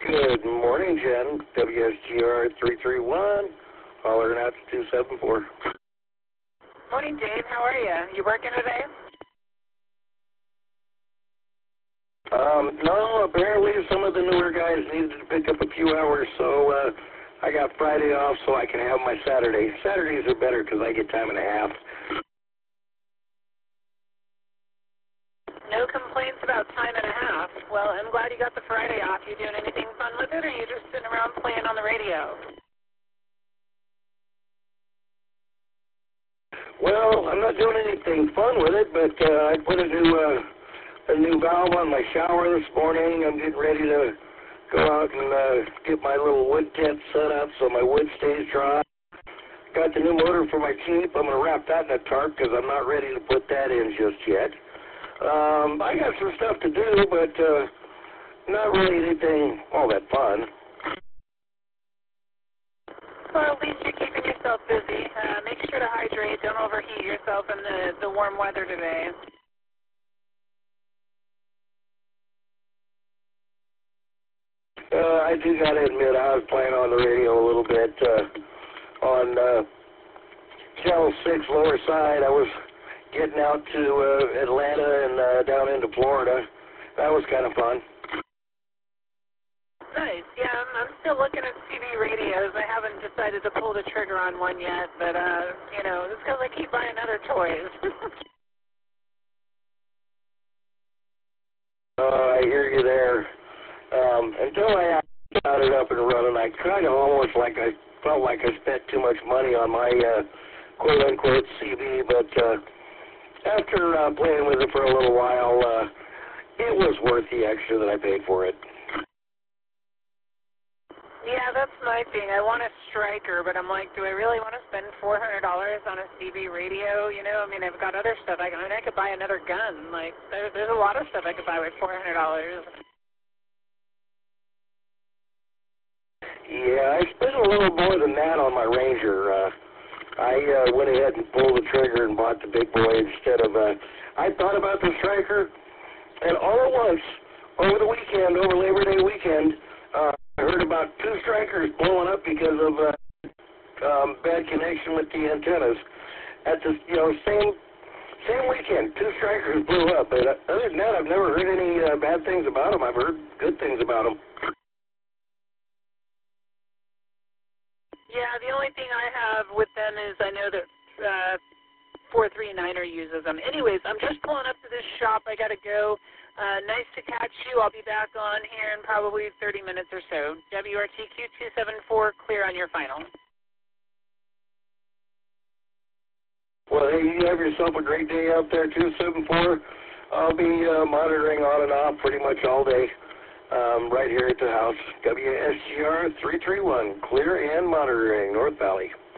Good morning, Jen. WSGR 331, hollering out to 274. Morning, Dave. How are you? You working today? No, apparently some of the newer guys needed to pick up a few hours, so I got Friday off so I can have my Saturday. Saturdays are better because I get time and a half. No complaints about time and a half. Well, I'm glad you got the Friday off. You doing anything fun with it, or are you just sitting around playing on the radio? Well, I'm not doing anything fun with it, but I put a new valve on my shower this morning. I'm getting ready to go out and get my little wood tent set up so my wood stays dry. Got the new motor for my Jeep. I'm going to wrap that in a tarp because I'm not ready to put that in just yet. I got some stuff to do, but not really anything all that fun. Well, at least you're keeping yourself busy. Make sure to hydrate. Don't overheat yourself in the warm weather today. I do got to admit, I was playing on the radio a little bit on Channel 6 lower side. I was getting out to Atlanta and down into Florida. That was kind of fun. Nice. Yeah, I'm still looking at CB radios. I haven't decided to pull the trigger on one yet, but, you know, it's because I keep buying other toys. I hear you there. Until I got it up and running, I kind of almost like I felt like I spent too much money on my quote-unquote CB, but after playing with it for a little while, it was worth the extra that I paid for it. Yeah, that's my thing. I want a Striker, but I'm like, do I really want to spend $400 on a CB radio? You know, I mean, I've got other stuff. I could buy another gun. Like, there's a lot of stuff I could buy with $400. Yeah, I spent a little more than that on my Ranger. I went ahead and pulled the trigger and bought the big boy instead of, I thought about the Striker, and all at once, over the weekend, over Labor Day weekend, I heard about 2 Strikers blowing up because of bad connection with the antennas. At the same weekend, 2 Strikers blew up. But other than that, I've never heard any bad things about them. I've heard good things about them. Yeah, the only thing I have with them is I know that 439er uses them. Anyways, I'm just pulling up to this shop. I got to go. Nice to catch you. I'll be back on here in probably 30 minutes or so. WRTQ 274, clear on your final. Well, hey, you have yourself a great day out there, 274. I'll be monitoring on and off pretty much all day right here at the house. WSGR 331, clear and monitoring, North Valley.